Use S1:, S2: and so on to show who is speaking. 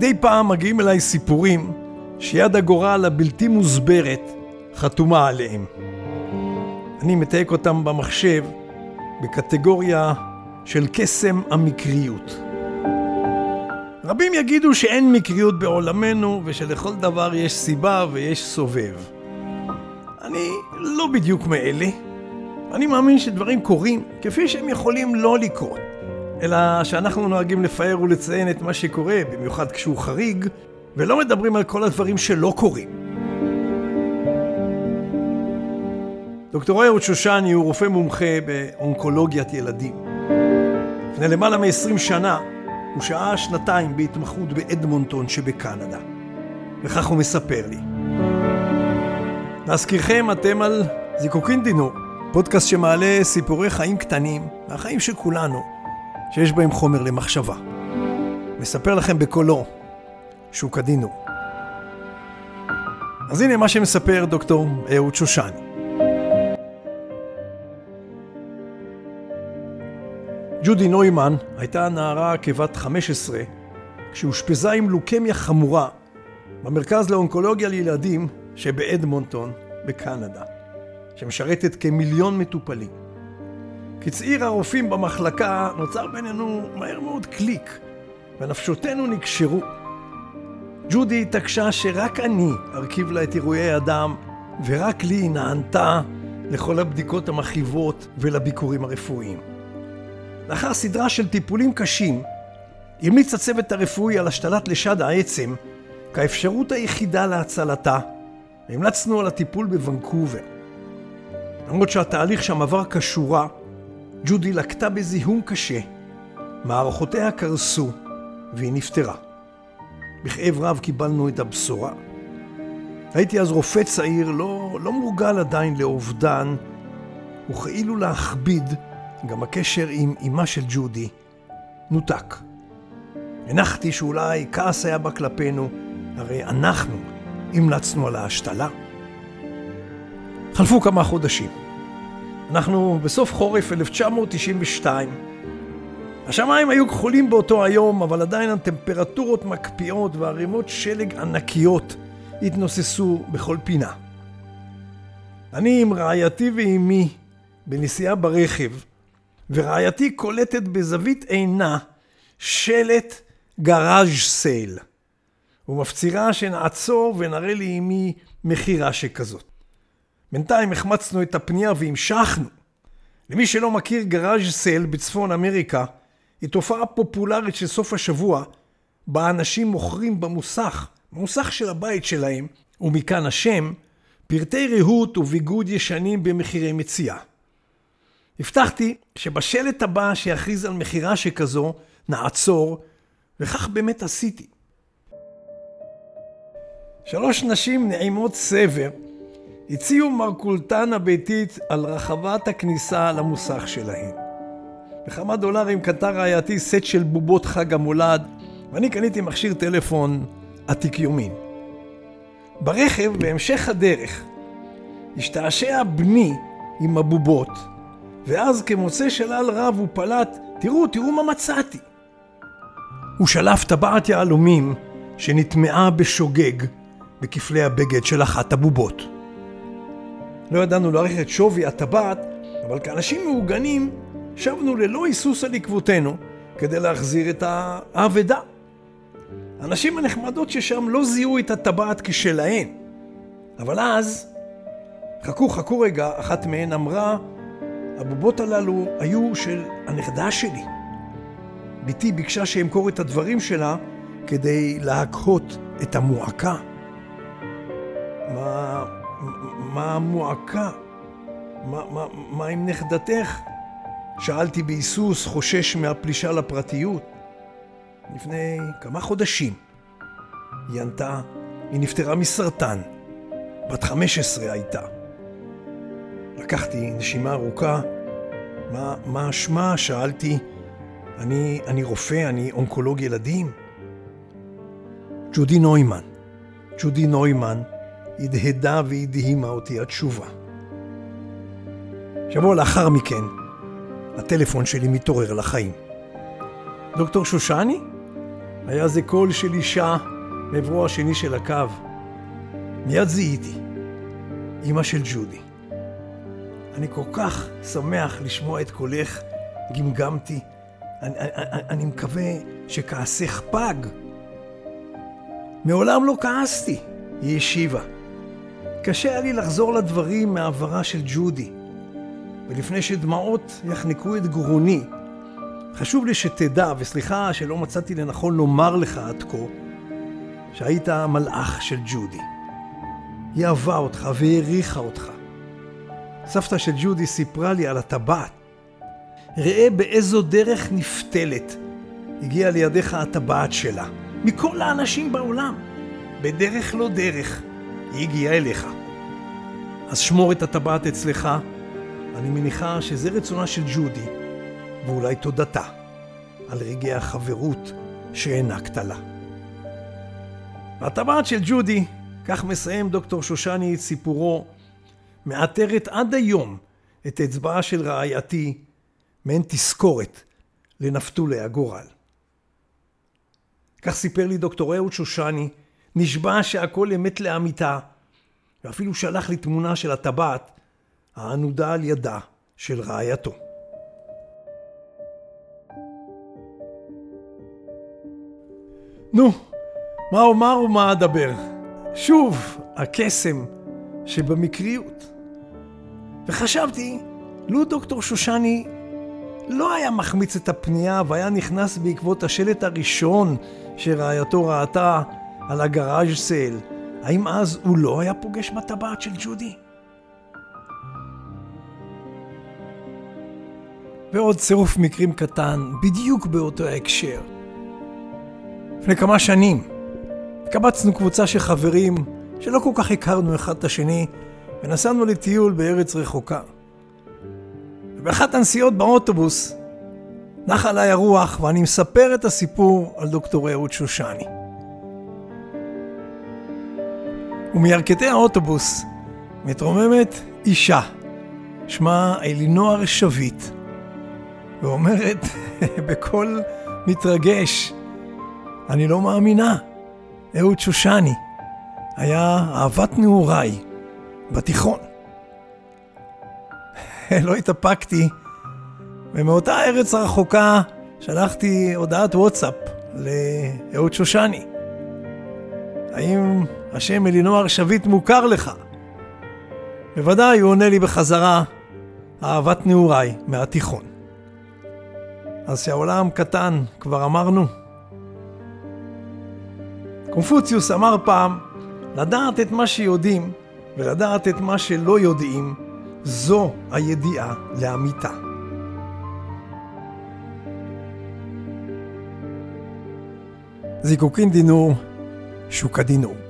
S1: מדי פעם מגיעים אליי סיפורים שיד הגורל הבלתי מוסברת חתומה עליהם. אני מתייק אותם במחשב בקטגוריה של קסם המקריות. רבים יגידו שאין מקריות בעולמנו ושלכל דבר יש סיבה ויש סובב. אני לא בדיוק מאלה. אני מאמין שדברים קורים כפי שהם יכולים לא לקרות, אלא שאנחנו נוהגים לפאר ולציין את מה שקורה, במיוחד כשהוא חריג, ולא מדברים על כל הדברים שלא קורים. דוקטור אהוד שושני הוא רופא מומחה באונקולוגיית ילדים. לפני למעלה מ-20 שנה הוא שהה 2 בהתמחות באדמונטון שבקנדה. וכך הוא מספר לי. להזכירכם, אתם על זיקוקין דינור, פודקאסט שמעלה סיפורי חיים קטנים, מהחיים של כולנו, שיש בהם חומר למחשבה. מספר לכם בקולו, שוק הדינור. אז הנה מה שמספר דוקטור אהוד שושני. ג'ודי נוימן הייתה נערה כבת 15 כשהושפזה עם לוקמיה חמורה במרכז לאונקולוגיה לילדים שבאדמונטון בקנדה, שמשרתת כמיליון מטופלים. כצעיר הרופאים במחלקה נוצר בינינו מהר מאוד קליק, ונפשותינו נקשרו. ג'ודי התעקשה שרק אני ארכיב לה את אירועי הדם, ורק לי נענתה לכל הבדיקות המכאיבות ולביקורים הרפואיים. לאחר סדרה של טיפולים קשים, המליץ הצוות הרפואי על השתלת לשד העצם כאפשרות היחידה להצלתה, והמלצנו על הטיפול בוונקובר. למרות שהתהליך שם עבר כשורה, ג'ודי לקטה בזיהום קשה, מערכותיה קרסו והיא נפטרה. בכאב רב קיבלנו את הבשורה. הייתי אז רופא צעיר, לא מורגל עדיין לאובדן, וכאילו להכביד, גם הקשר עם אמא של ג'ודי נותק. הנחתי שאולי כעס היה בה כלפינו, הרי אנחנו המלצנו על ההשתלה. חלפו כמה חודשים. אנחנו בסוף חורף 1992. השמיים היו כחולים באותו היום, אבל עדיין הטמפרטורות מקפיאות והרימות שלג ענקיות התנוססו בכל פינה. אני עם רעייתי ואימי בנסיעה ברכב, ורעייתי קולטת בזווית עינה שלט גראז' סייל. ומפצירה שנעצור ונראה לי אימי מחירה שכזאת. בינתיים החמצנו את הפנייה והמשכנו. למי שלא מכיר, גראז' סייל בצפון אמריקה היא תופעה פופולרית של סוף השבוע, בה אנשים מוכרים במוסך של הבית שלהם, ומכאן השם, פרטי ריהוט וביגוד ישנים במחירי מציאה. הבטחתי שבשלט הבא שיכריז על מחירה שכזו נעצור, וכך באמת עשיתי. 3 נשים נעימות סבר הציעו מרקולטנה ביתית על רחבת הכניסה למוסך שלהן. בכמה דולרים קנתה רעייתי סט של בובות חג המולד, ואני קניתי מכשיר טלפון עתיק יומין. ברכב בהמשך הדרך השתעשע בני עם הבובות, ואז כמוצא שלל רב הוא פלט, תראו מה מצאתי. הוא שלף טבעת יהלומים שנטמעה בשוגג בכפלי הבגד של אחת הבובות. לא ידענו להעריך את שווי הטבעת, אבל כאנשים מעוגנים שבנו ללא היסוס על עקבותינו כדי להחזיר את האבדה. הנשים הנחמדות ששם לא זיהו את הטבעת כשלהן. אבל אז, חכו רגע, אחת מהן אמרה, הבובות הללו היו של הנכדה שלי. ביתי ביקשה שאמכור את הדברים שלה כדי להקהות את המועקה. מה המועקה? מה עם נכדתך? שאלתי בהיסוס, חושש מהפלישה לפרטיות. לפני כמה חודשים היא ענתה, היא נפטרה מסרטן. בת 15 הייתה. לקחתי נשימה ארוכה. מה שמה? שאלתי. אני רופא, אני אונקולוג ילדים. ג'ודי נוימן הדהדה והדהימה אותי התשובה. שבוע לאחר מכן הטלפון שלי מתעורר לחיים. דוקטור שושני? היה זה קול של אישה מעברו השני של הקו. מיד זיהיתי, אמא של ג'ודי. אני כל כך שמח לשמוע את קולך, גמגמתי. אני מקווה שכעסך פג. מעולם לא כעסתי, היא השיבה. קשה היה לי לחזור לדברים מעברה של ג'ודי, ולפני שדמעות יחנקו את גרוני, חשוב לי שתדע, וסליחה שלא מצאתי לנכון לומר לך עד כה, שהיית המלאך של ג'ודי. היא אהבה אותך והעריכה אותך. סבתא של ג'ודי סיפרה לי על הטבעת. ראה באיזו דרך נפתלת הגיעה לידיך הטבעת שלה. מכל האנשים בעולם, בדרך לא דרך, היא הגיעה אליך. אז שמור את הטבעת אצלך. אני מניחה שזה רצונה של ג'ודי, ואולי תודתה על רגעי החברות שהענקת לה. הטבעת של ג'ודי, כך מסיים דוקטור שושני את סיפורו, מאתרת עד היום את אצבעה של רעייתי, מעין תזכורת לנפתולי הגורל. כך סיפר לי דוקטור אהוד שושני, נשבע שהכל אמת לאמיתה, ואפילו שלח לי תמונה של הטבעת הענודה על ידה של רעייתו. נו, מה אומר ומה אדבר? שוב, הקסם שבמקריות. וחשבתי, לו דוקטור שושני לא היה מחמיץ את הפנייה והיה נכנס בעקבות השלט הראשון שרעייתו ראתה על הגראז' סייל, האם אז הוא לא היה פוגש בטבעת של ג'ודי? ועוד צירוף מקרים קטן, בדיוק באותו ההקשר. לפני כמה שנים קבצנו קבוצה של חברים שלא כל כך הכרנו אחד את השני, ונסענו לטיול בארץ רחוקה. ובאחת הנסיעות באוטובוס נחה עליי הרוח, ואני מספר את הסיפור על דוקטור אהוד שושני. ומירכתי האוטובוס מתרוממת אישה, שמה אלינוער שביט, ואומרת בקול מתרגש, אני לא מאמינה, אהוד שושני היה אהבת נעוריי בתיכון. לא התאפקתי, ומאותה ארץ הרחוקה שלחתי הודעת וואטסאפ לאהוד שושני. האם השם אלינוער שביט מוכר לך? בוודאי, הוא עונה לי בחזרה, אהבת נעוריי מהתיכון. אז שהעולם קטן, כבר אמרנו. קונפוציוס אמר פעם, לדעת את מה שיודעים ולדעת את מה שלא יודעים, זו הידיעה לאמיתה. זיקוקין דינור, שוקה דינור.